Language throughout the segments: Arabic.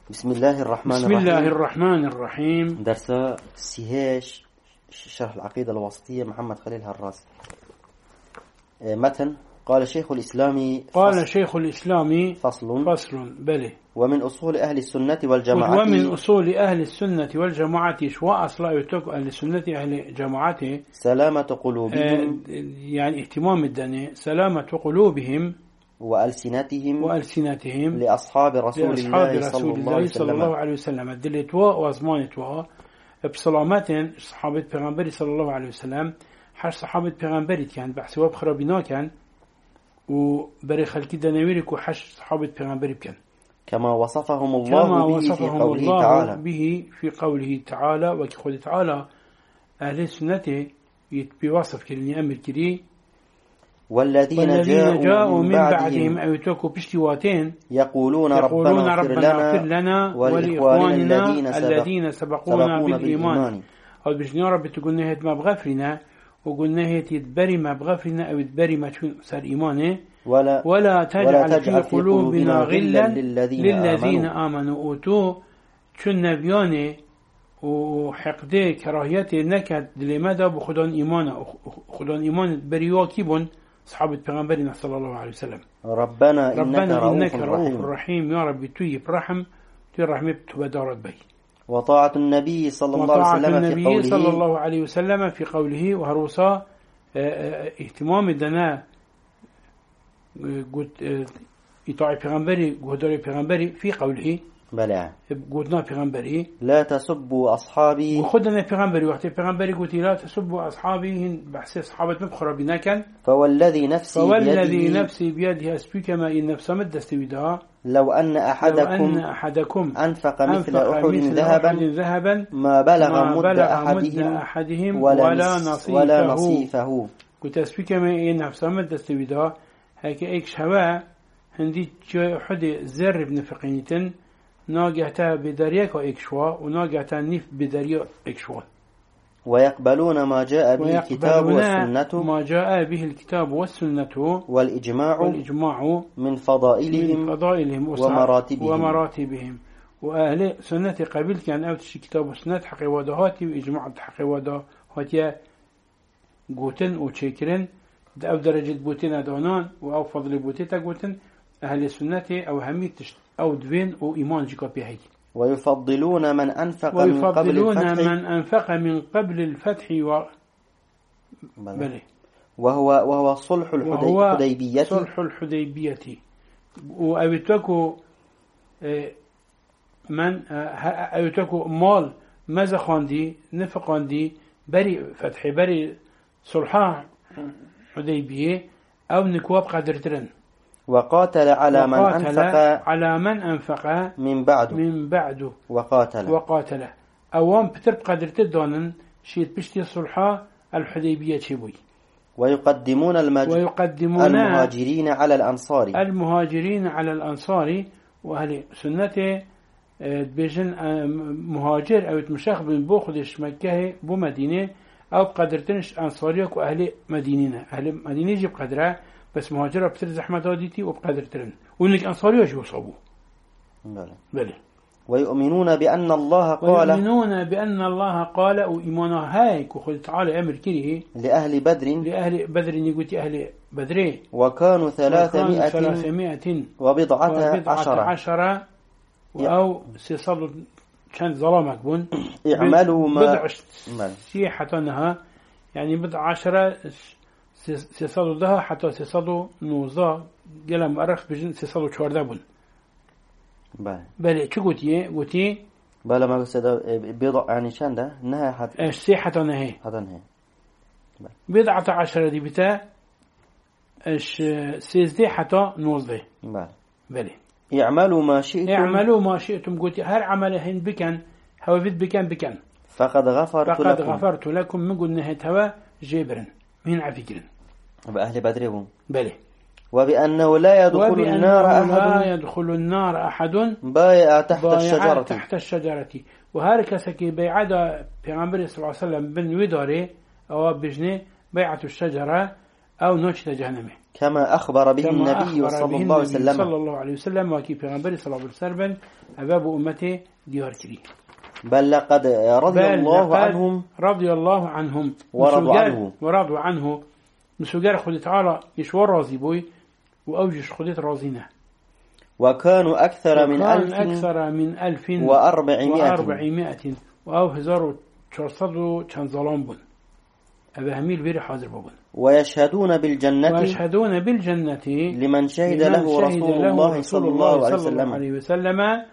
بسم الله الرحمن بسم الرحيم. الله الرحمن الرحيم. درس سيهاش شرح العقيدة الواسطية محمد خليل هراس. متن قال شيخ الإسلام فصل بله. ومن أصول أهل السنة والجماعة شو أصل أهل السنة أهل جماعته سلامة قلوبهم، يعني اهتمام الدنيا سلامة قلوبهم وألسنتهم لأصحاب رسول الله صلى الله عليه وسلم. الدلتوا وزمانتوا بسلامات صحابة پیغمبر صلى الله عليه وسلم. حش صحابة پیغمبر كان بحسوا بخرابنا كان وبري خلقي دنويرك وحش صحابة پیغمبر كان كما وصفهم الله به في قوله تعالى وكقول تعالى أهل السنة بوصف كلمة أمر كري والذين جاءوا من بعدهم أوتوكوا بشتواتين يقولون ربنا اغفر لنا ولإخواننا الذين سبقونا بالإيمان. أو بجنيا رب تقول نهيت ما بغفرنا وقل نهيت يتبري ما بغفرنا أو يتبري ما تكون صار إيمانه ولا تجعل في قلوبنا غلا للذين آمنوا أوتوا كنا بيانه وحقده كراهيته نكد لماذا بخدان إيمان بريوا كيبون صحابة پیغمبرنا صلى الله عليه وسلم. ربنا إنك رؤوف رحيم. يا رب تويب رحم توي رحمة تبدارت بي. وطاعة النبي صلى الله عليه وسلم في قوله وهروسا اهتمام دنا قلت إطاعة پیغمبري قدر پیغمبري في قوله بلى قلنا پیغمبري لا تسبوا أصحابي وخدنا پیغمبري وقت پیغمبري قلت لا تسبوا أصحابي بحث أصحابة مبخرة بناكن فوالذي نفسي بيده أسبيك ما إن نفس مدست بدا لو أن أحدكم أنفق مثل أحد ذهبا ما بلغ مد أحدهم ولا نصيفه. قلت أسبيك ما إن نفس مدست بدا هيك إيش هوا هندي حد زر بنفقينتن ناجعته بدريك وإكشوا وناجعته نف بدريك إكشوا. ويقبلون ما جاء به الكتاب والسنة والإجماع من فضائلهم ومراتبهم. وأهل سنة قبل كان أوتش كتاب والسنة حقي ودهاتي وإجماع حقي ودهاتي قوتن وشكرن أو درجة بوتين أدونان أو فضل بوتيتا قوتن أهل السنة أو هميتش أو دوين أو إيمان جيكا بيهي. ويفضلون من أنفق من قبل الفتح بله. وهو صلح الحديبية وأبتكو من أبتكو مال ماذا خاندي نفقاندي بري فتح بري صلحة حديبية أو نكواب قدرترن. وقاتل على من أنفق من بعد وقاتل أوام بترب قدرت دونن شيت بشتي الصلحة الحديبية شبوي. ويقدمون المهاجرين على الأنصار وأهل سنة بيجن مهاجر أو تمشخ من بوخدش مكة بمدينة أو بقدرتنش أنصاريك وأهل مدينة يجيب قدره بس مهاجرة بتر زحمة داديتي وبقدر ترن وإنك أنصاري وش يصابوا. بله. ويؤمنون بأن الله قال وإيمانا هايك وخذ تعالى أمر كريه لأهل بدر يقولي أهل بدر وكانوا 300 وبضعة عشر أو سيصلوا كان ظلامك بون اعملوا ما بضع سيحتنها يعني بضع عشرة سيصلوا ده حتى سيصلوا نوزا قلم أرخ بجن سيصلوا شوارده بون. بله شو قلتي بله ما قصد بضع يعني شان ده نهاية حتى حتى نهاية بضعة عشرة دي بتا سيزدي حتى نوزده. بله اعملوا ما شئتم قلتي هر عملهن بكن هوفيت بكن فقد غفرت لكم من قل نهاية هوا جبرا من عفكرا بأهل بدر. بله. وبأنه لا يدخل النار أحد بايع تحت الشجرة وهارك سكي بيعدا پیغمبر صلى الله عليه وسلم بن وداره أو بجنه بيعة الشجرة أو نوشت جهنمه. كما أخبر به النبي صلى الله عليه وسلم وكي پیغمبر صلى الله عليه وسلم أباب أمته ديار كري. بل لقد رضي الله عنهم ورضوا عنه مسوغر خد تعالى يشور راضي بوي وأوجش خدت رازينه. وكانوا أكثر من 1400 وأو 1400 كان ظلام بون أبا هميل بيري حاضر بون. ويشهدون بالجنة لمن شهد له رسول الله صلى الله عليه وسلم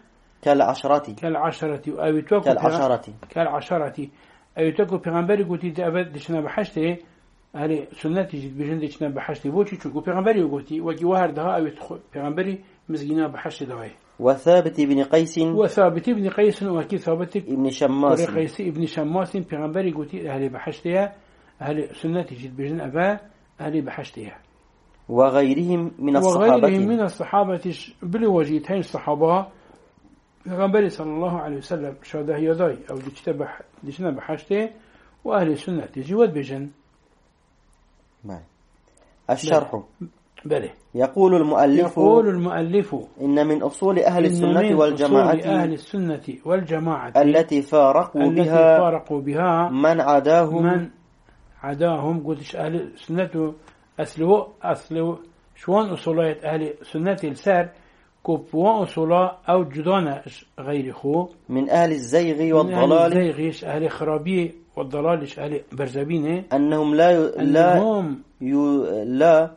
كالعشرة أو توكو پیغمبری گوتی دعوت دشنا بحشته اهل سنت جد بجن دشنا بحشته بوچی چوکو پیغمبری گوتی وکی وهر ده او پیغمبری مزگینا بحشته دوای. وثابت بن قيس وكي ثابت ابن شماس پیغمبری گوتی اهل بحشته اهل سنت جد بجن ابا اهل بحشته. وغيرهم من الصحابة بالوجيتين الصحابة پیغمبر صلى الله عليه وسلم شهده يداي أو ديشنا بحشته وأهل السنة جواد بجن. الشرح بله. يقول المؤلف إن من أصول أهل السنة والجماعة التي فارقوا بها من عداهم قلتش أهل السنة أصلوا شوان أصولات أهل السنة السار كوبوان أصولا أو جدانا غير خو من أهل الزيغ والضلال أهل خرابي والضلال أهل برزبين أنهم لا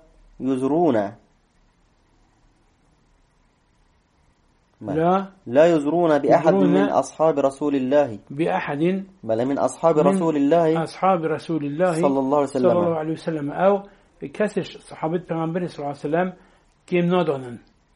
يزرون بأحد من أصحاب رسول الله بل من أصحاب رسول الله صلى الله عليه وسلم أو كسش صحابة پیغمبر صلى الله عليه وسلم كيم نادانن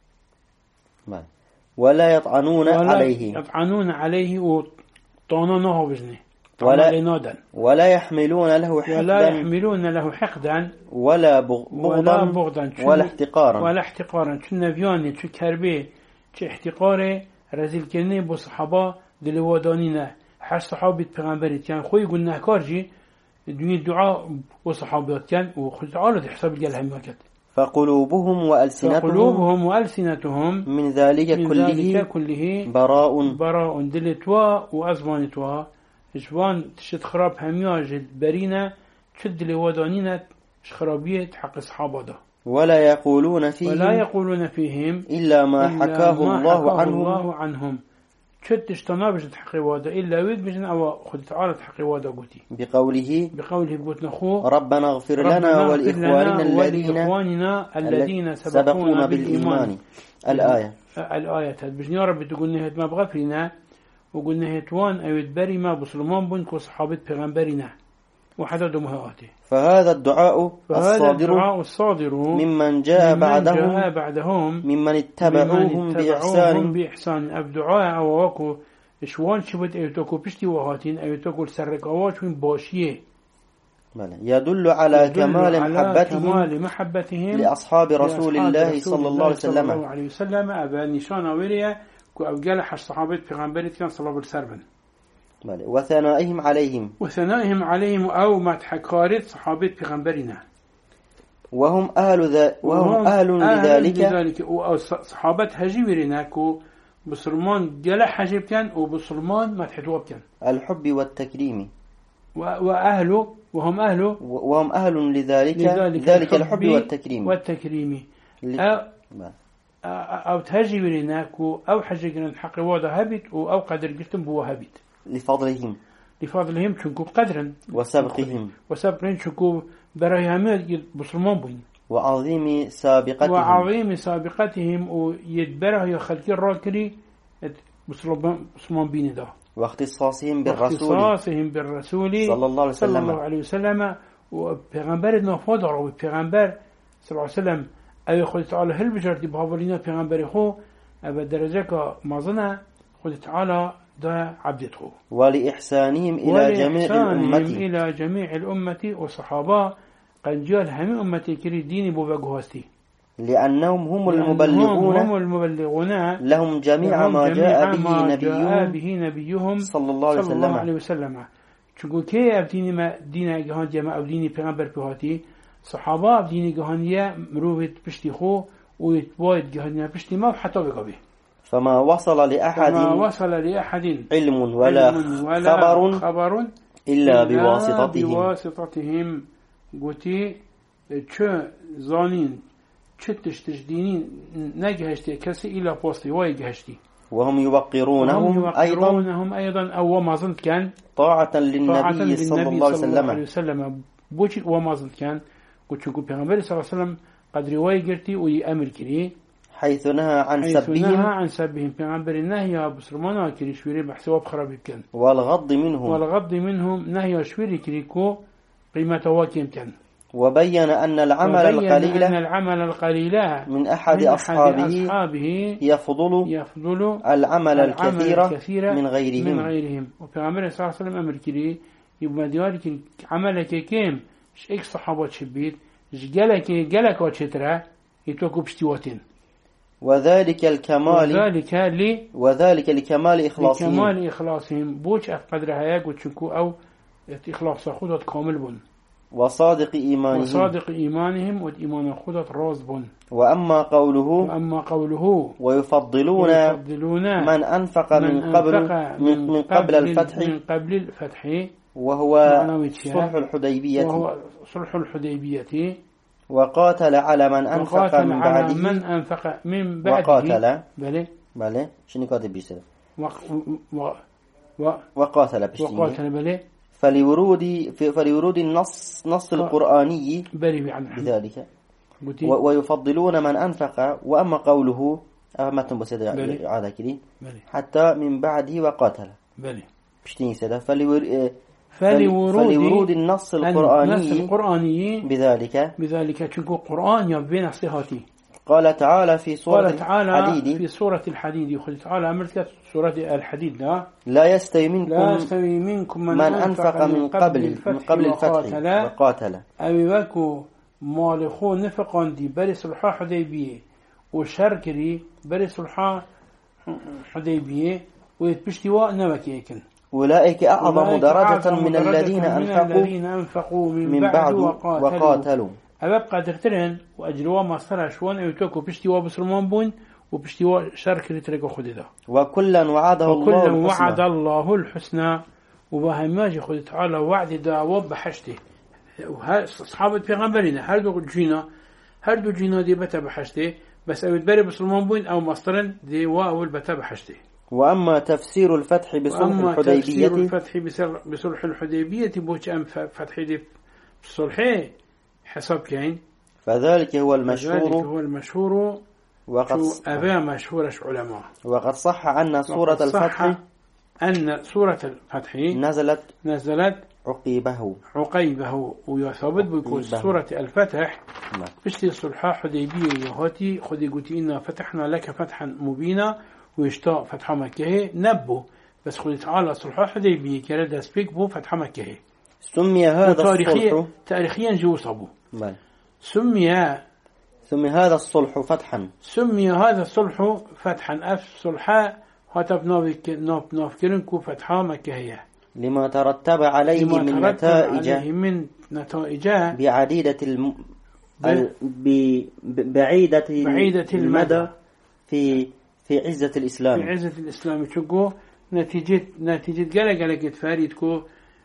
ولا يطعنون عليه وطعنونه بجنه ولا يحملون له حقدا ولا بغضا ولا احتقارا چون نبياني چون كربي چه احتقار رزيل كرنه بو صحابه دلوادانينه هر صحابه پیغمبري كان خوي گناهكار جي دنيا دعاء وصحابات كان وخذ تعالى حساب قال همكت. فقلوبهم وألسنتهم من ذلك كله براء دلتوا وأزمانتوا إجوان تشد خراب همياج برينا تشد لودانينا خرابية حق صحابة ولا يقولون فيهم إلا ما حكاه الله عنهم تشد تشتنابج حق وادا إلا ويد بجن أو خد تعالى حق وادا قوتي بقوله قلت نخو ربنا اغفر لنا ولإخواننا الذين سبقونا بالإيمان الآية بجن يا رب تقول نهت ما بغفرنا وقلنا هتوان أو يدبري ما بسلمان بنك وصحابة پیغمبرنا وحدد مهاته. فهذا الدعاء الصادر ممن جاء بعدهم ممن اتبعوهم بإحسان الدعاء أو وكو شوان شبت أيتوكو بشتي وهاتين أيتوكو السرقوات من باشيه يدل على كمال محبتهم لأصحاب رسول الله صلى الله عليه وسلم أبا نشان وريا كو أوجلح الصحابة پیغمبرت كان صلى الله عليه وسلم وثنائهم عليهم أو ما تحكارت صحابة پیغمبرنا وهم أهل لذلك صحابة هجيبرنا كو بسلمان جلح حجيب كان وبسلمان ما تحتواب كان الحب والتكريم وهم أهل لذلك الحب والتكريم أو تهجي بريناكو أو حاجة حق وادا هبت أو قدر قلتم بوا هبت لفضلهم شنكو قدرا وسبقهم شنكو براهيهم بسلمان بين وعظيم سابقتهم ويدبره يخلق الراكري بسلمان بين ده واختصاصهم بالرسول صلى الله عليه وسلم وبيغمبر نفاضر وبيغمبر صلى الله عليه وسلم أي خد تعالى هل بجرد بهابرينا پیغمبر خو أبا درجة كمازنة خد تعالى دا عبدته ولإحسانهم إلى جميع الأمة وصحابة قد جاء هم أمتي كري ديني بوبقهاستي لأنهم هم المبلغون لهم جميع ما جاء به نبيهم صلى الله عليه وسلم چونکو که اب دینی ما دین اگهان جمع او دینی پیغمبر بهاتی صحابة ديني جهانية مروفة بشتي خو ويتوايد جهانية بشتي ما حتى بقبه. فما وصل لأحد علم ولا خبر إلا بواسطتهم قوتي شو زانين شتش تجدينين نجهشتي كسي إلى بوستي وايجهشتي وهم يوقرونهم أيضا أو ما زلت كان طاعة للنبي صلى الله عليه وسلم بوش وما زلت كان قلت لكم بيغمبري صلى الله عليه وسلم قد رواية قرتي ويأمر كري حيث نهى عن سبهم بيغمبري نهي بسرمانا كري شويري بحسواب خرابي كان والغض منهم نهي شويري كريكو قيمة واكيم كان وبين أن العمل القليل من أحد أصحابه يفضل العمل الكثير من غيرهم وبيغمبري صلى الله عليه وسلم أمر كري يبقى ديارك عملك كيم إيك صحابات شبيت جلك وشترا يتوكو بشتواتين وذلك لكمال إخلاصهم بوش أفقدر هياك وتشكو أو إخلاص خودت كامل بون وصادق إيمانهم وإيمان خودت راز بون وأما قوله ويفضلون من أنفق من قبل الفتح وهو صلح الحديبية وقاتل على من أنفق من بعده بله شنو كاتب بيشتغل وقاتل بله فلورود النص القرآني بذلك ويفضلون من أنفق وأما قوله ما تنبسط عادة كذي حتى من بعده وقاتل بشتين سدا فلورود النص القرآني بذلك تشكو قرآن يبين صيحاتي قال تعالى في سورة الحديد يقول تعالى أمرت سورة الحديد لا يستوي منكم من أنفق من قبل الفتح وقاتل أبي باكو مالخو نفقان دي بري صلحا حديبية وشركري بري صلحا حديبية ويتبشتوا نوكيكن أولئك أعظم درجة من الذين أنفقوا من بعد وقاتلوا أباب قادرترين وأجروا ما صار شوان يتوكوا بشتوا بسلمان بون وبشتوا شركري ترقوا خددا وكلا وعد الله الحسنى وبهماجي خد تعالى وعد دعوة بحشته أصحاب البيغمبرين هردو جينا دي بتا بحشته بس أو تبري بسلمان بون أو مصرن دي واول بتا بحشته وأما تفسير الفتح بصلح الحديبية بوش أم فتح دي بصلحه حسب كين فذلك هو المشهور وقد أبا مشهورش علماء وقد صح أن سورة الفتح نزلت عقيبه ويثبت بيكون سورة الفتح بشتي صلحة حديبية يهاتي خدي قلتي إنا فتحنا لك فتحا مبينا ويشتاق فتح مكة نبو بس خدي تعالى صلحة حديبية كرد أسبيك بو فتح مكة سمي هذا الصلح تاريخيا جوصبو سمي هذا الصلح فتحا صلحا هاتف نافكرنكو فتحا مكة هي لما ترتب عليه من نتائج بعيدة المدى في عزة الإسلام شو نتيجة قلق فاريدكو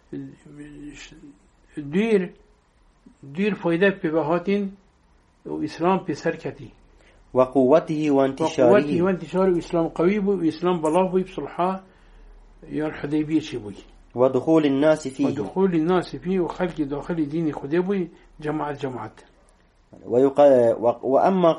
دير فايدة ببهاتين وإسلام بسركتي وقوته وانتشاره وإسلام قوي وإسلام بلاغ بصلحة يا الحديبية شبوي ودخول الناس فيه وخلق داخل دين خديبوي جماعة وأما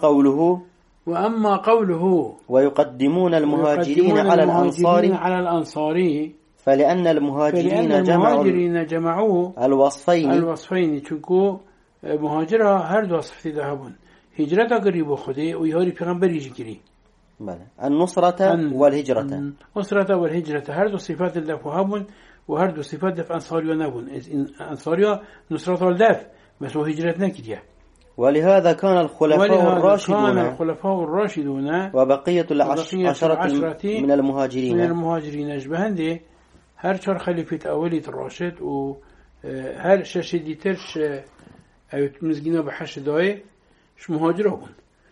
قوله ويقدمون المهاجرين على الأنصار فلأن المهاجرين جمعوا الوصفين تشكو مهاجرة هرد وصف ذهبون هجرة قريب خدي ويهوري پیغمبر يجري النصرة والهجرة هرد صفات الدف وهابون وهرد صفات دف أنصاريا نابون أنصاريا نصرة الدف بس وهجرتنا كده ولهذا كان الخلفاء الراشدون وبقية العشرة من المهاجرين أجبهن دي هر چار خليفة أولي الراشد و هر شاشدي ترش أو مزجينه بحش داي مش مهاجرون.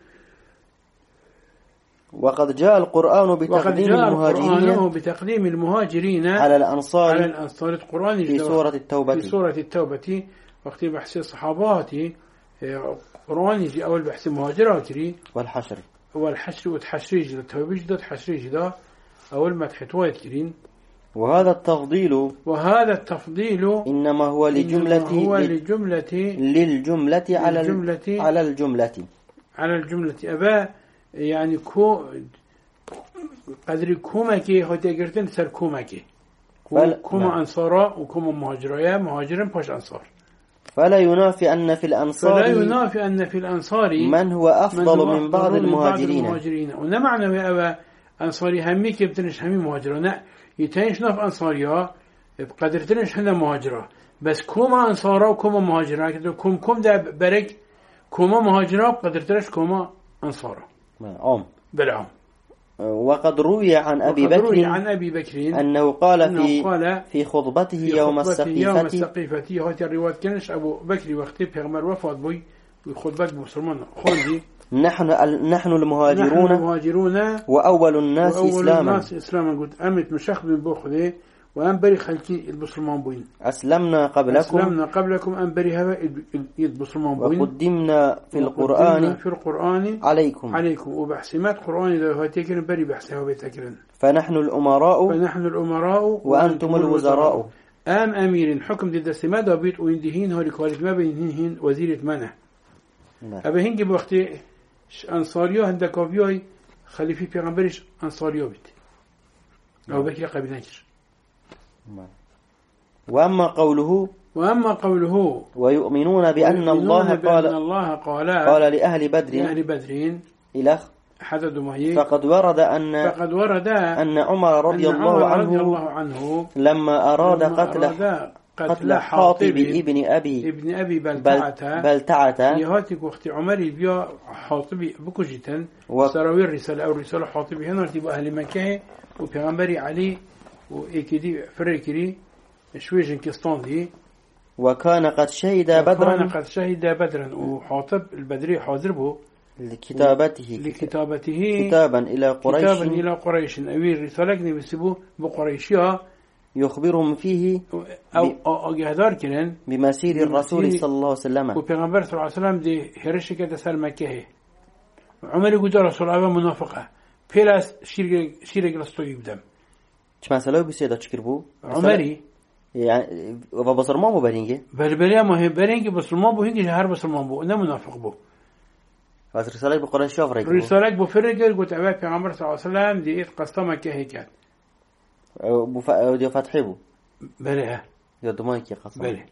وقد جاء القرآن بتقديم المهاجرين على الأنصار القرآن في سورة التوبة وقت بحث الصحابات قرآن يجي أول بحث المهاجرات والحشر وتحشريج التوبة جدا تحشريج ده أول ما تحتويت كرين. وهذا التفضيل إنما هو للجملة على الجملة أبا يعني قدر كومكي هو تقدرين سر كومكي كوما أنصارا وكوما مهاجرين باش أنصار. فلا ينافي أن في الأنصار من هو أفضل من بعض المهاجرين. ونمعنى يا أبا أنصاري همي كيبتنش همي مهاجرون يتنش ناف أنصاريا بقدرتنش هنا مهاجرة بس كوما أنصارا وكوما مهاجرة كوم ده برك كوما مهاجرة بقدرتنش كوما أنصارا بالعام. وقد روي عن أبي بكر أنه قال في خطبته يوم السقيفة هذه الرواية كانش أبو بكر وقت بيغمر وفاة بوي وخطبة مسلمان خوندي نحن المهاجرون وأول الناس إسلاما قلت أمت مشخ بن بوخذي وأنبري خلقي البسلمان بوين أسلمنا قبلكم أنبري هوا البسلمان بوين وقدمنا في القرآن عليكم وبحسمات قرآن إذا هو تكرن بري بحسها وبيتكرن. فنحن الأمراء وأنتم الوزراء. أمير حكم ضد السماد وبيت ويندهين هو لكوالك ما بينهين وزيرة منع. أبا هنجي بوقت أنصاريو هندك وبيوي خليفي بيغمبرش أنصاريو بيت أو بكي قبناكر. وأما قوله ويؤمنون بأن الله قال لأهل بدر إلى فقد ورد أن عمر رضي الله عنه لما أراد قتل حاطب ابن أبي بلتعة يهاتك وقت عمر بيا حاطب بكجتا سراوي الرسالة حاطب هنا تبقى أهل مكة وبيغمبري علي وإكيدي فريكري شويجن كستان دي وكان قد شهد بدرا وحاطب البدري حاضر به لكتابته كتابا إلى قريش أوي رسالة بسبو بقريشيا يخبرهم فيه أو جهدار كنن بمسير الرسول صلى الله عليه وسلم وبيغمبر صلى الله عليه وسلم دي هرشكة تسال مكة عمر يقول رسول الله منافقة فيلاس شيرك رستو يبدم چه مسئله بسیار چکر بو عمری يعني و بسلمان بو برینگه بربریا مهم برینگه بسلمان بو هنگی هر بسلمان بو نه منافق بو بس رسالة بقريش شافرك رسالة بفرقل قلت أبي پیغمبر صلى الله عليه وسلم دي قصة مكة هيك دي فتحي بو بله دي دمائك قصة بله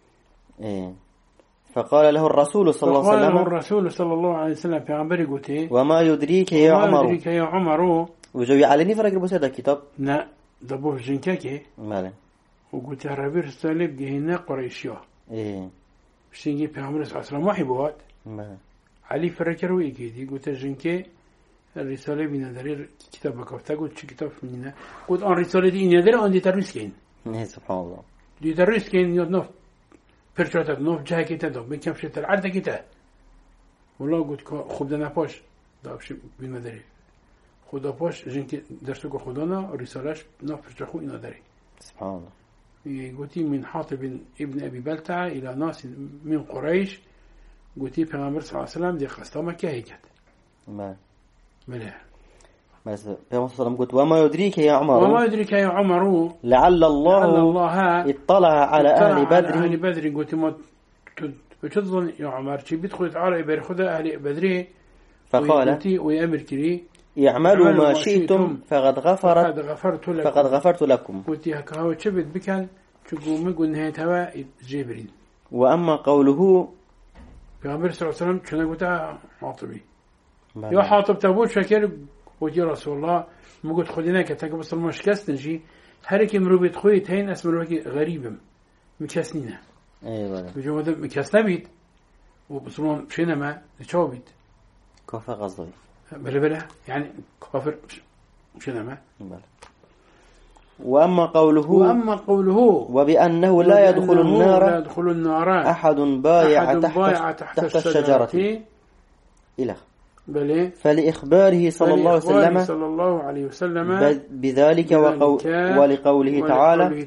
فقال له الرسول صلى الله عليه وسلم پیغمبر قلت وما يدريك يا عمر وجوي علني فرق بسيط الكتاب لا دبو في جنكاكي ماله وقلت يا ربي رسالة بجهنا قريشيا بشينجي پیغمبر صلى الله عليه وسلم وحي بوات ماله علي فركروا إيجادي قلت جنكي الرسالة بنا دري كتابك قلت شو كتاب مننا قلت أن رسالة دي إني دري أن دي ترسكين سبحان الله دي ترسكين يود نوف برشاتك نوف جاه كتاب دو بكم شتر عدة كتاب والله قلت خوب دنا باش دابش بنا دري خدا باش جنكي درسوك خدانا رسالش نوف برشخو إنا دري سبحان الله قلتي من حاطب ابن أبي بلتعة إلى ناس من قريش قلتي پیغمبر صلى الله عليه وسلم دي خستا مكة هيكت بله بس پیغمبر صلى الله عليه وسلم قلت وما يدريك يا عمر لعل الله اطلع على أهل بدر قلت ما بتظن يا عمر شي بيدخل على إبر خدا أهل بدر فقال ويأمر كري اعملوا ما شئتم فقد غفرت لكم قلت هكا هو شبت بكال تقوم يقول نهاية هوا جبرين. وأما قوله پیغمبر صلی الله علیه و سلم چنه گفته حاطبی یا حاطب تبود شکر گفت یا رسول الله مگوت خودی نکه بس المشکست نجی هر کی مرو بیت خوی تین اسم رو کی غریبم مکسنینه ایوه بجواد مکس نبید و بسلمان شینه ما چاو بید کافر قصدی بله يعني كافر شنو ما بله وأما قوله وبأنه لا يدخل النار أحد بايع تحت الشجرة إلى فلإخباره صلى الله عليه وسلم بذلك ولقوله تعالى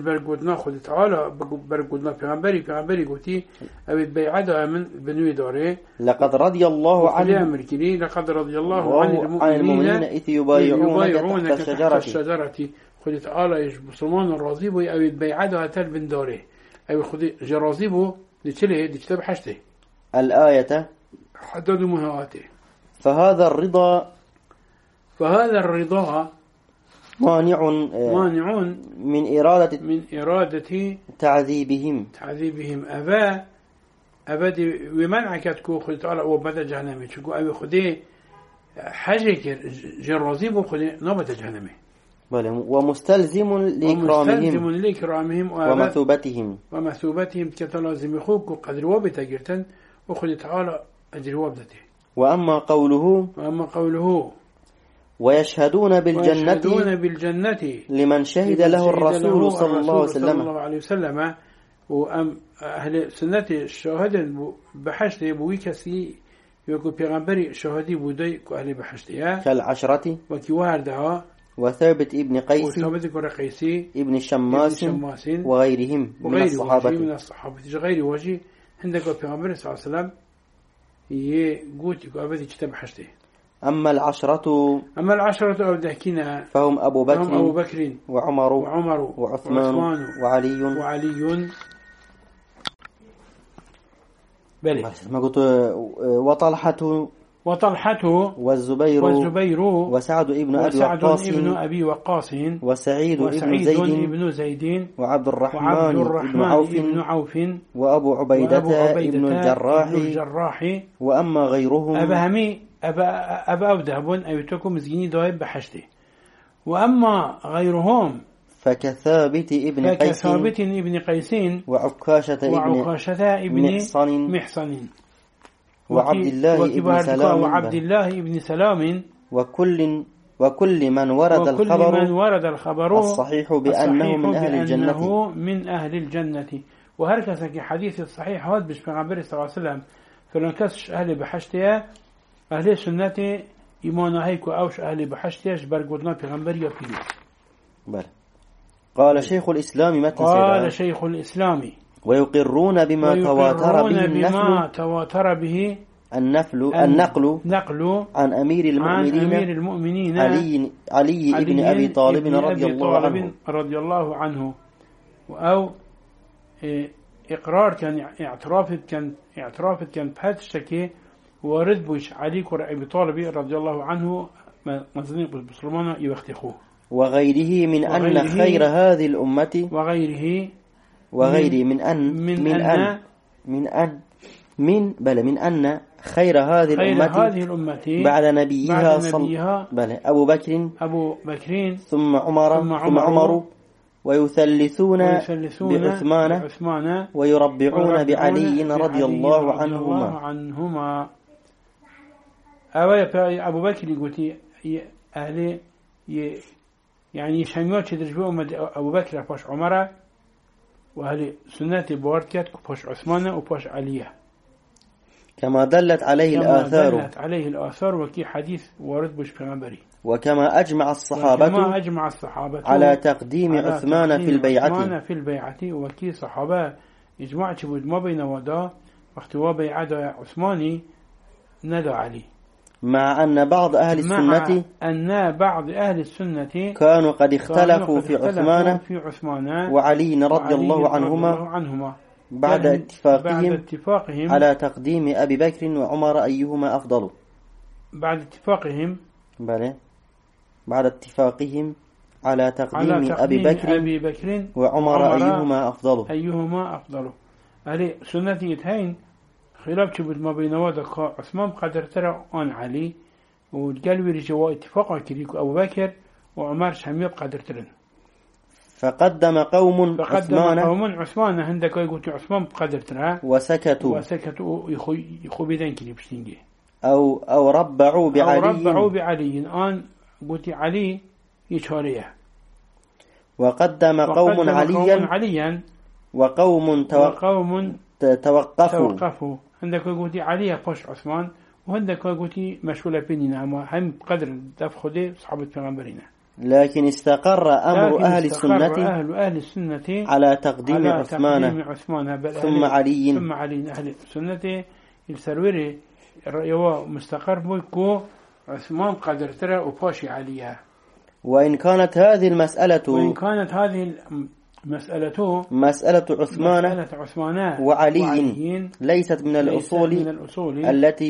لقد رضي الله عن المؤمنين إذ يبايعونك تحت الشجرة خذ تعالى يش بسلمان الراضي بو أو يتبيعده هتل بن داره أو خذ جرازي بو لتشله لتشتب حشته الآية حدد مهاته فهذا الرضا مانع من إرادة تعذيبهم أبدي ومنعك تكون خذ تعالى وبدأ جهنمي تقول أبي خذي حاجة جرازي بو خذ نبت جهنمي ومستلزم لإكرامهم ومثوبتهم كتلازم يخوك وقدر وبتجرتن وخذ تعالى أجر وبدته. وأما قوله ويشهدون بالجنة لمن شهد له الرسول صلى الله عليه وسلم وأم أهل سنة الشهادة بحشت بويكسي يقول بيغمبري شهادي بودي أهل بحشت كالعشرة وكواردها وثابت ابن قيس ابن شماس وغيرهم من الصحابة غير وجه عندك بيغمبري صلى الله عليه وسلم يقول أبدي كتاب حشته. أما العشرة أو دهكنا فهم أبو بكر وعمر وعثمان وعلي بلى ما قلت وطلحة والزبير وسعد ابن أبي وقاص وسعيد ابن زيد وعبد الرحمن ابن عوف وأبو عبيدة ابن الجراح وأما غيرهم أبا أودهبون أيتكم مزيني دايب بحشته. وأما غيرهم فكثابت ابن قيس وعكاشة ابن محصن وعبد الله ابن سلام وكل من ورد الخبر الصحيح بأنه من أهل الجنة وهركز في حديث الصحيح هذا بشبه صلى الله عليه وسلم فلنكسش أهل بحشتها أهل سنة إيمانا هيكو أوش أهل بحشتها برقودنا في غنبرية فيه. قال شيخ الإسلام ويقرون بما تواتر به النقل عن أمير المؤمنين علي ابن أبي طالب رضي الله عنه أو إقرار كان اعتراف كان بهاتشتكي ورد بوش علي أبي طالب رضي الله عنه مزني بسلمان يوختخوه وغيره من أن خير هذه الأمة وغيره من أن خير هذه الأمة بعد نبيها أبو بكر ثم عمر ويثلثون بعثمان ويربعون بعلي رضي الله عنهما. أبو بكر يقول أهلي يعني شميات تدرجوا أبو بكر باش عمر وهل سنة بواركات باش عثمان وباش علي كما دلت عليه الآثار وكي حديث وارد بش بغنبري وكما أجمع الصحابة على تقديم عثمان في البيعة وكي صحابة إجماع تبود ما بين ودا واختوا بيعة عثماني ندى علي مع أن بعض أهل السنة كانوا قد اختلفوا في عثمان وعلي رضي الله عنهما بعد اتفاقهم على تقديم أبي بكر وعمر أيهما أفضل. بعد اتفاقهم على تقديم أبي بكر وعمر أيهما أفضل. هذه سنة يتهين خلاف شبه ما بين وادك عثمان قدر ترى عن علي وقالوا رجوا اتفاقا كريكو أبو بكر وعمر شميب قدر ترى فقدم قوم عثمان عندك يقول عثمان بقدر ترى وسكتوا يخبيدين كلي بشتنجي أو ربعوا بعلي آن قلت علي يشاريه. وقدم قوم عليا وقوم توقفوا. عندك قلتي علي قش عثمان، وعندك قلتي مشغولة بيننا، هم بقدر تفخذ صحابة پیغمبرنا. لكن استقر أمر أهل السنة على تقديم عثمان ثم علي. أهل السنة السرويري رأيوا مستقر بويكو عثمان قدر ترى وباشي عليها. وإن كانت هذه مسألة عثمان وعلي ليست من الأصول التي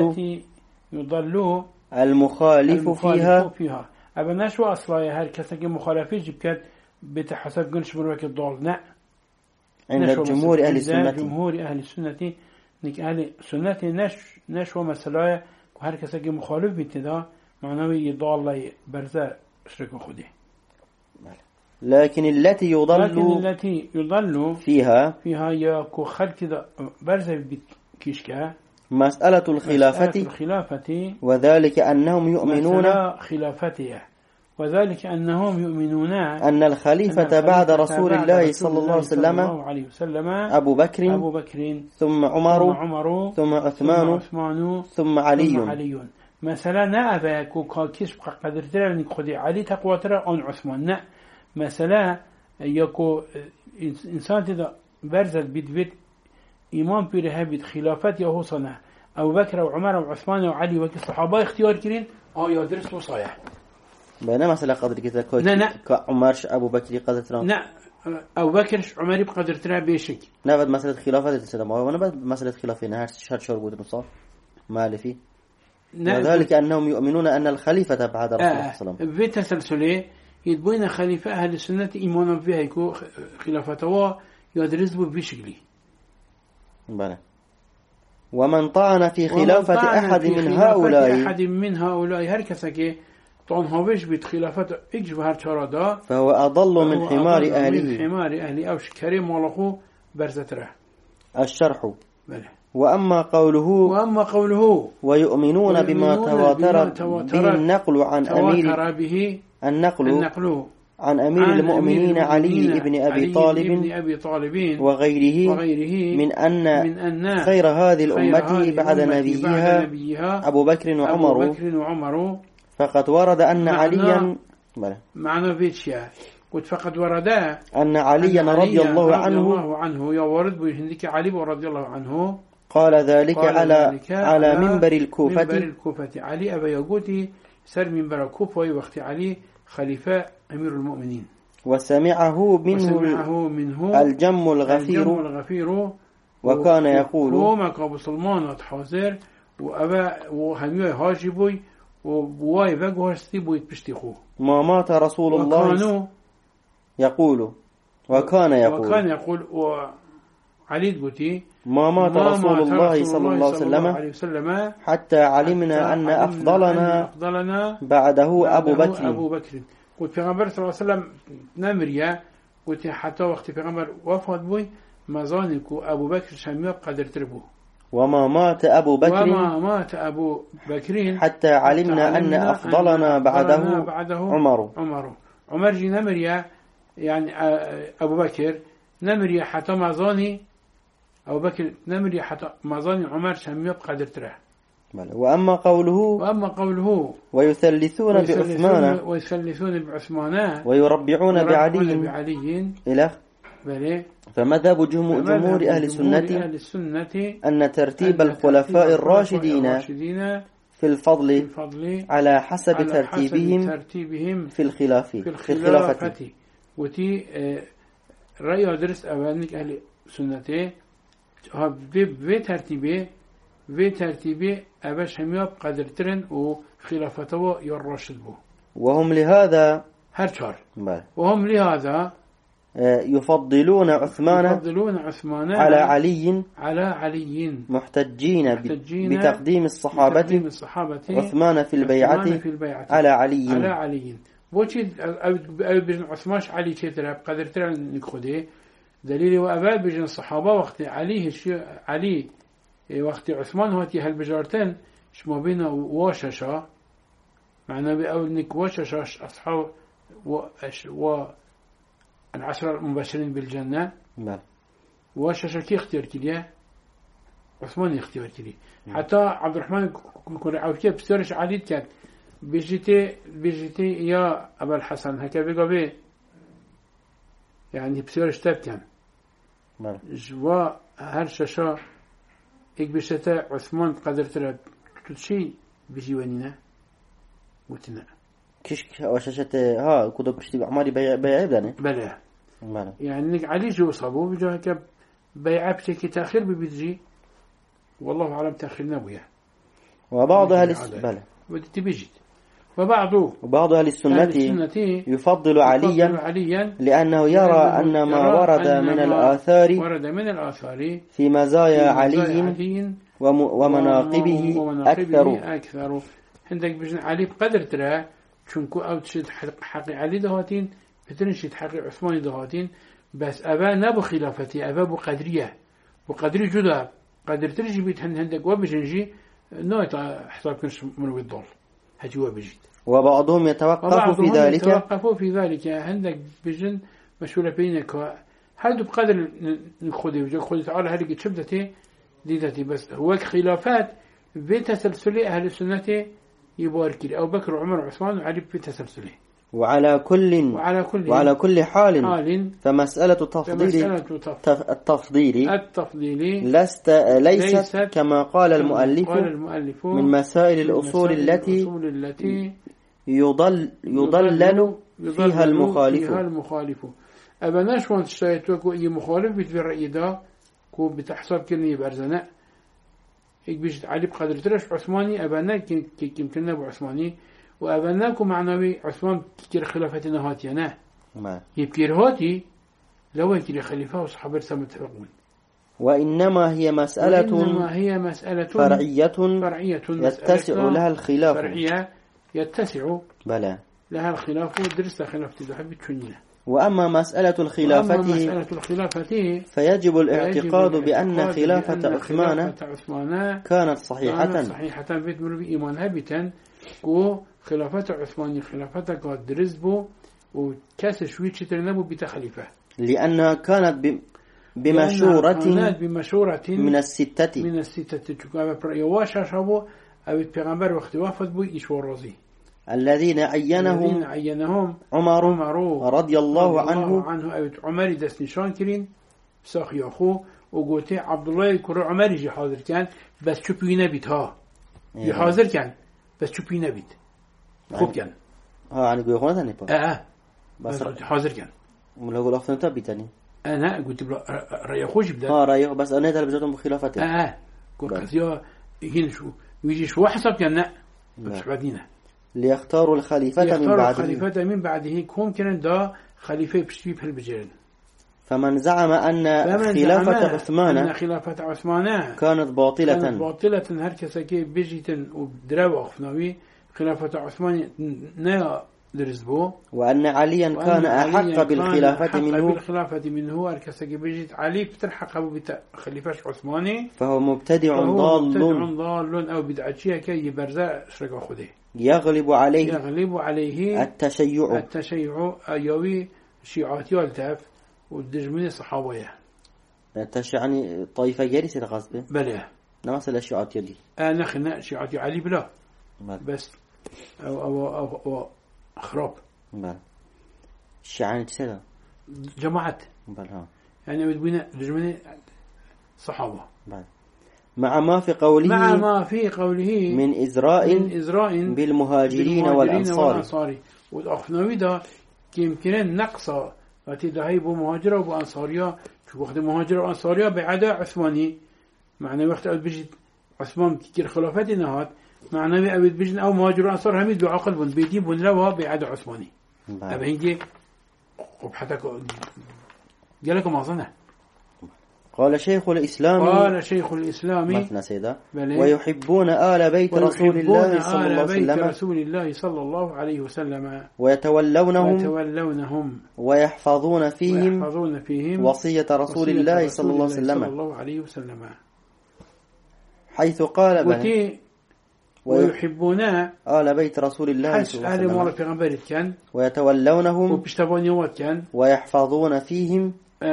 يضل المخالف فيها. أبا نشو أصلاً هل كسنك مخالفة جبكت بتحسب قنش مروك الضال. لا، عند جمهور أهل السنة نك أهل السنة نشو مسألة وهل كسنك مخالف بتدا معناه يضال برزا شرك خده. لكن التي يضل فيها يكو خلق برزا بكيشكا مسألة الخلافة وذلك أنهم يؤمنون أن الخليفة بعد رسول الله صلى الله عليه وسلم أبو بكر ثم عمر ثم عثمان ثم علي. مثلا نأبا يكو كالكيش بقى قدر ترى خدي علي تقوى ترى عن عثمان. مثلا يكو إنسان تدا برزت بيت إمام بيرها بيت خلافات يهو صنع أبو بكر وعمر وعثمان وعلي وكي الصحابة اختيار كرين يدرس وصايح. بنا مثلا قدر كذا كعمرش أبو بكر قدر ترى. لا، أبو بكر عمر بقدر ترى بيشك. نبت مسألة خلافات السلام وأنا بد مسألة خلافين هر شهر بود مصاب مالفي. وذلك أنهم يؤمنون أن الخليفة بعد رسول الله صلى الله عليه وسلم. في تسلسله يتبين خليفة أهل السنة إيمانا فيها يكون خلافته يدرس بشكله. بلى. ومن طعن في خلافة أحد من هؤلاء هركسك طعن هاوش بخلافة إجبار شرادا فهو أضل من حمار أهله أو شكري مالخو برزتره. الشرح. بلى. وأما قوله ويؤمنون بما تواتر به النقل عن عن أمير المؤمنين علي بن أبي طالب وغيره من أن خير هذه الأمة بعد نبيها أبو بكر وعمر فقد ورد أن عليا معنى فيتشيا قلت فقد ورد أن عليا رضي الله عنه يورد بهندك علي رضي الله عنه قال ذلك على منبر الكوفة علي أبا يقوتي سر منبر الكوفة وقت علي خليفة أمير المؤمنين وسمعه منه الجم الغفير وكان يقول وما قابل سلمان حاضر وأبا وهميه هاجبوي وواي بقوا هستيبوي بشتخوه ما مات رسول الله يقول وكان يقول وعلي قلتي ما مات رسول الله صلى الله عليه وسلم حتى علمنا أن أفضلنا بعده أبو بكر. قلت في غمبر صلى الله عليه وسلم نمريا قلت حتى وقت في غمبر وفات بوي مزانكو أبو بكر شمياب قدر تربوه. وما مات أبو بكر حتى علمنا أن أفضلنا بعده عمر جي نمريا يعني أبو بكر نمريا حتى مزاني أبو بكر نمريا حتى مزاني عمر شمياب قدر تره. وأما قوله ويثلثون بعثمان ويربعون بعلي إلى فمذهب جمهور أهل السنة أن ترتيب الخلفاء الراشدين في الفضل على حسب ترتيبهم في الخلافة. وتي رأي درس أولنك أهل السنة في ترتيبه أباش همياب قدر ترن وخلافته يرشد به. وهم لهذا يفضلون عثمان على علي محتجين بتقديم الصحابة عثمان في البيعة على علي. وشي أبي بجن عثمان علي شيء قدر ترن نخده دليل وأبي بجن الصحابة وقت علي وقت عثمان هاتي هالبجارتين شما بين واششا معناه بأول نك واششاش أصحاب العشرة المبشرين بالجنة بله وشاشكي اختيار كليه عثمان اختيار كليه حتى عبد الرحمن كن عوفيه بسرش عديد كان بيجيتي يا أبا الحسن هكا بيقى يعني بسرش تاب كان جوا هر شاشا إك بشتا عثمان قدر ترى تشي بجيوانينا وتنا كيش وشاشة ها كده بشتي عماري بيع بدني بلا يعني علي جو صابو بيجوا هكا بيع بشكل تأخير بيجي والله أعلم تأخير نبويا وبعض أهل السنة ودي بيجي وبعض أهل السنة يفضل عليا لأنه يرى أن ما ورد من الآثار في مزايا علي ومناقبه أكثر عندك بجن علي بقدر ترى شنكو أو تشد حق علي دهاتين بتنشد حق عثمان دهاتين بس أبا نبو خلافتي أبا بقدرية وقدري جدا قدر ترجي بيت عندك وبجنجي نوع حساب كنش منو الضل هجوا بجد وبعضهم يتوقف في ذلك عندك بجن مشهورة بينك هل بقدر نخذي وجه خذي تعالى هذه شبدتي ديدتي بس هو خلافات في تسلسل أهل السنة يبارك أو بكر وعمر وعثمان وعلي في تسلسله وعلى كل حال فمسألة التفضيل ليست كما قال المؤلف من مسائل الأصول التي يضلل فيها المخالف أبناش وانت اشتريتوكو أي مخالف بيتبير رأي دا كو بتحسب كلني بأرزناء هيك بيجت علي بقدر ترش عثماني أبنا كم نبو عثماني وأبناكو معنوي عثمان كير خلافة نهاتينا يبكير هاتي لو يكير خليفة وصحابة سمتفقون وإنما هي مسألة فرعية يتسع لها الخلاف فرعية يتسع بلى لها الخلاف ودرس خلافة ذهب تشنينا وأما مسألة الخلافة فيجب الاعتقاد بأن خلافة عثمان كانت صحيحة بيتمر بإيمانها بيتن وخلافة عثمان خلافة قد درزبو وكاس شويتش ترنبو بتخليفة لأنها كانت بمشورة من الستة يواشا شابو أو البيغمبر وقت وافد بو إشوار رزي الذين عينهم عمر رضي الله عنه أو عمر دس نشان كرين ساخي أخوه وقلت عبد الله كرة عمر يجي حاضر كان بس شو بينا بيتها يحاضر كان بس شو بينا بيت خوب كان يعني قوي خونه ثاني بس حاضر كان ولا قول أختنا تبيتني أنا قلت رأي خوش بدا رأي بس أنا ترى بزاتهم بخلافته قلت يا هنا شو يجي شو حسب كان لا بس بعدينا ليختاروا الخليفة من بعده هم كان دا خليفة بشتي بهالبجرن فمن زعم أن خلافة عثمان كانت باطلة هركسا كي بيجيتن وبدراو أخفناوي خلافة عثمان نا درزبو وأن عليا كان أحق بالخلافة منه هركسا كي بيجيت علي بترحق بخليفة عثماني فهو مبتدع ضال أو بدعتشيها كي يبرزا شرق خده يغلب عليه التشيع أيوي شيعاتي والتاف والدجمين الصحابية يعني طائفة جالسة غصبه بلى نمثل الشيعاتي دي نخنا شيعاتي علي بلا بس أو خراب الشيعان تسلا جماعة بلى يعني بدبنا دجمين صحابة بلى مع ما في قوله من إزراء بالمهاجرين والأنصار والأخنوي ده يمكن نقصة وتدهي بمهاجرة وأنصارية شو وقت مهاجرة وأنصارية بعدا عثماني معنى وقت أود بيجي عثمان كتير خلافات نهات معنى أود بيجي أو مهاجر وأنصار هم يدعوا قلبهم بيجي بنلوا بعدا عثماني أبهيجي وبحتى جالكم أظنه قال شيخ الإسلام مثنى سيدا ويحبون آل بيت رسول الله صلى الله عليه وسلم ويتولونهم ويحفظون فيهم وصية رسول الله صلى الله عليه وسلم حيث قال ويحبون آل بيت رسول الله صلى الله عليه وسلم أهل في غنبرت كان ويتولونهم وبيشتبونيوات كان ويحفظون فيهم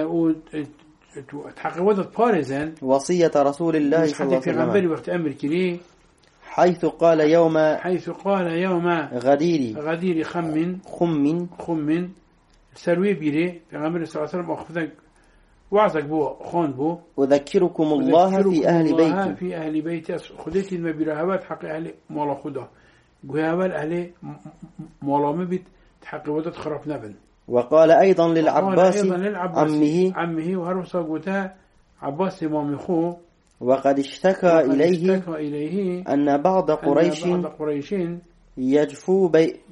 وتحققت بارزان وصية رسول الله صلى الله عليه وسلم في وقت أمر كلي حيث قال يوم غدير خم سروي بيري في غنبر صلى الله عليه وسلم أخذك وعزك بو خان بو أذكركم الله في أهل بيتي خديت المبيرهوات حق أهل مولا خدا قهوال أهل مولا مبت تحققت خرف نبن وقال أيضا للعباس عمه وهرسا قوتا عباس إمام خو وقد اشتكى إليه أن بعض قريش يجفو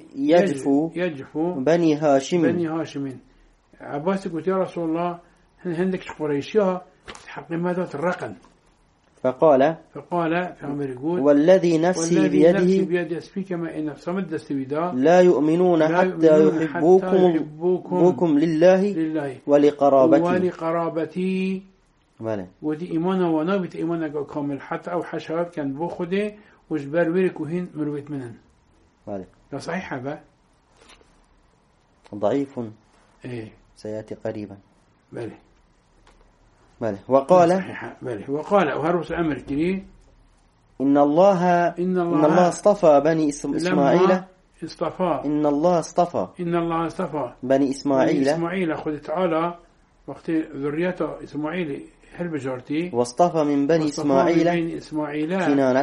بني هاشم عباس قلت يا رسول الله هندك قريشيا تحقق ماذا الرقم فقال والذي نفسي بيده كما إن صمد السويدا لا يؤمنون حتى يحبوكم لله ولقرابتي ودي إيمانا ونابت إيمانا كامل حتى أو حشرات كان بو خده وجبار ويرك وهين مرويت منن لا صحيح هذا ضعيف إيه سيأتي قريبا بله وقال وهرس أمر كري إن الله اصطفى بني إسماعيل إن الله اصطفى بني إسماعيل أخذ تعالى وقت ذريته إسماعيل هل بجارتي واصطفى من بني إسماعيل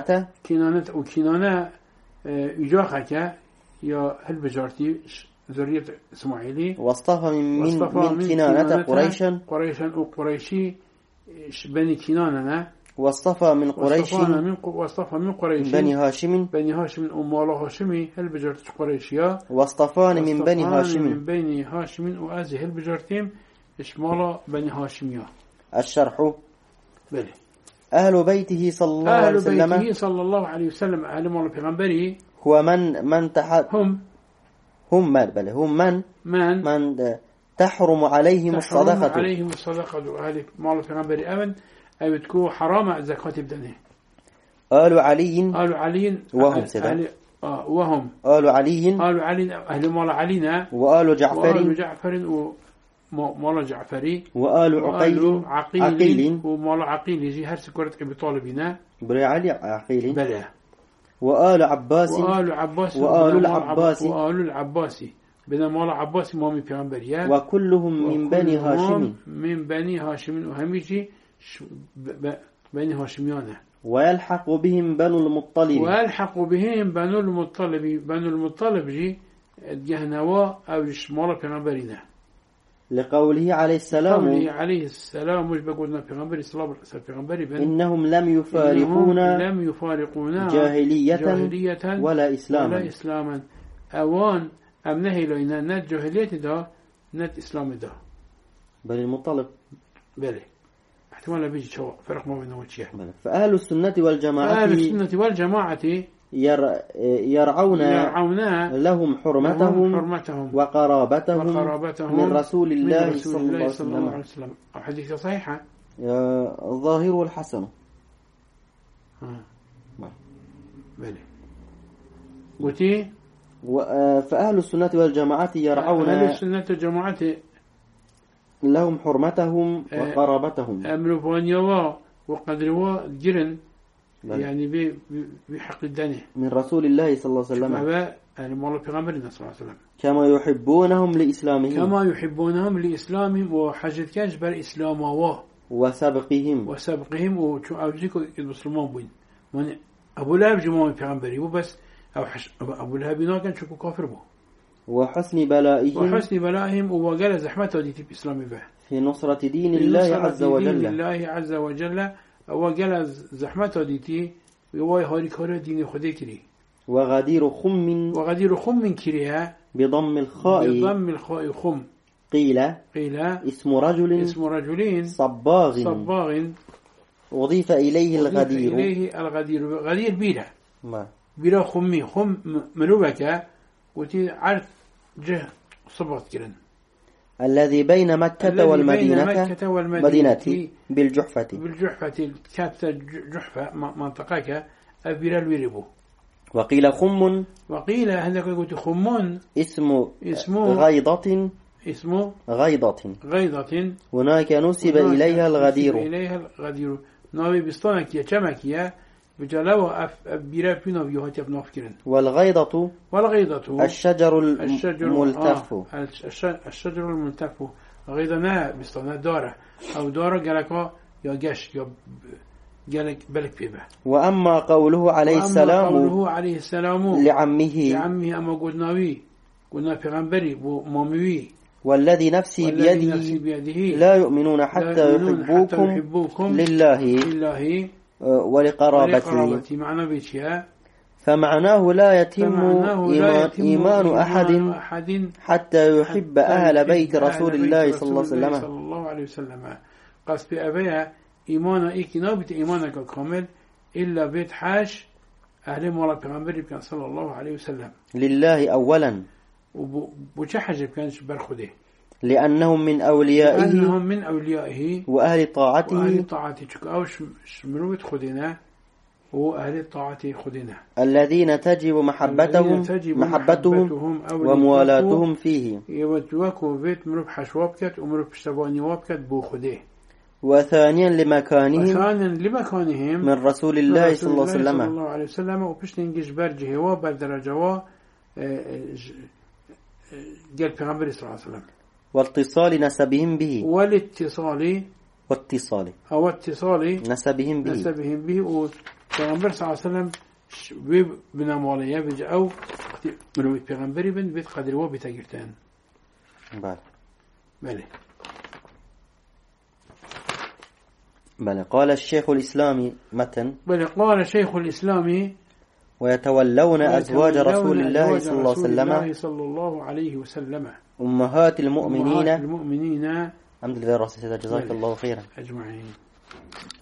كنانة يجاقك يا هل بجارتي ذرية إسماعيلي واصطفى من كنانة قريشي بني كنانة واصطفى من قريش بني هاشم ومالا هاشمي هل بجارتي قريشيا واصطفان من بني هاشم وأزي هل بجارتيم إشمالا بني هاشميا الشرح بلي أهل بيته صلى الله عليه وسلم أهل مولا بيغنبري هو من تحت هم من تحرم عليهم الصدقة أهل مولا بيغنبري أمن أي بتكون حرام زكاة بدنه آل علي وهم وهم آل علي أهل مولا علينا وآل جعفر ومولا جعفري وآل عقيل ومولا عقيل يجي هرس كرة أبي طالبنا بري علي عقيل بلى وآل عباس وآل العباس بنا مولا عباس مامي في غنبريا وكلهم من بني هاشم وهميجي بني هاشميانه ويلحق بهم بنو المطلب جي الجهنوا أو جشمالا في غنبرينا لقوله عليه السلام مش بقولنا في غنبري صلاب في غنبري إنهم لم يفارقونا جاهلية ولا إسلاما أوان أمنهي لنا نت جاهلية دا نت إسلام دا بل المطلب بلي احتمال بيجي شو فرق ما بينهم وشيء فأهل السنة والجماعة يرعون لهم حرمتهم وقرابتهم من رسول الله صلى الله عليه وسلم حديث صحيحة ظاهره الحسن بلي وتي فأهل السنة والجماعة يرعون أهل السنة والجماعة لهم حرمتهم وقرابتهم أمر فانيوا وقدروا جرن يعني بحق الدنيا من رسول الله صلى الله عليه وسلم المولى في غمرنا صلى الله عليه وسلم كما يحبونهم لإسلامهم وحاجة كاش بر إسلام وسبقهم وشو أوجيكو المسلمون بين من أبو لهب جماعة في غمري وبس أبو لهب كان شكو كافر به وحسن بلائهم وقال زحمته دي في إسلام به في نصرة دين الله عز وجل وقال زحمته دي ويواي هاري كاره دين خدي كري وغدير خم كريها بضم الخاء خم قيل اسم رجل صباغ أضيف إليه الغدير غدير بيرا خمي خم ملوبك وتي عرف جه صبغت كرن الذي بين مكة والمدينة بالجحفة كابتة جحفة منطقة أبيرا الويربو وقيل خم. وقيل هذاك قلت خم اسم غيضة. اسمه غيضة. هناك نسب إليها الغدير. ناوي بستانك يا كمك يا بجلو بيرا بينو بيهات بنافكرن. والغيضة الشجر الملتف. الشجر الملتف. غيضنا بستانا داره أو داره جلكا يا جش يا جلك بلك بيبه. وأما قوله عليه السلام لعمه أما قلنا پیغمبری و ماموی والذي نفسي بيده لا يؤمنون حتى يحبوكم لله ولقرابته. معنى بيتها فمعناه لا يتم إيمان أحد حتى يحب أهل بيت رسول الله صلى الله عليه وسلم. قصد بأبيها إيمان إيكي نابت إيمانك كامل إلا بيت حاش أهل مولا پیغمبری صلى الله عليه وسلم لله أولا وبوش حاجة كانش برخده لأنهم من أوليائه وأهل طاعته أو شمروت خدنا وأهل طاعته خدنا الذين تجب محبتهم وموالاتهم فيه يودوكوا بيت مروب حشوابكت ومروب اشتباني وابكت بو خده. وثانيا لمكانهم من رسول الله صلى الله عليه وسلم وبش ننجش برجه وبدرجه قال پیغمبر صلى الله عليه وسلم واتصال نسبهم به واتصال نسبهم به وپیغمبر صلى الله عليه وسلم بناماليه بج او منو پیغمبری بن بيت قدر و بتاگرتن. بله قال الشيخ الإسلامي متن. قال الشيخ الإسلامي ويتولون أزواج رسول الله صلى الله عليه وسلم أمهات المؤمنين. الحمد لله رسول الله جزاك الله خيرا أجمعين.